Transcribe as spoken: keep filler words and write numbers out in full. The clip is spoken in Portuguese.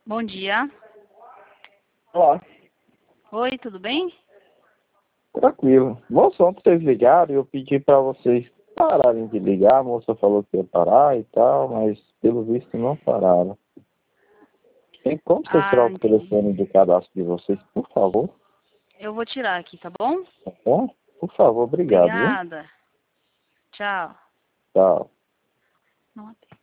Bom dia. Olá, Oi, tudo bem? tranquilo. Moça, ontem vocês ligaram e eu pedi para vocês pararem de ligar. A moça falou que ia parar e tal, mas pelo visto não pararam. Tem como vocês tirar Ah, o entendi. telefone do cadastro de vocês, por favor? Eu vou tirar aqui, tá bom? Tá bom? Por favor, obrigado, viu? Obrigada. Tchau. Tchau. Não atende.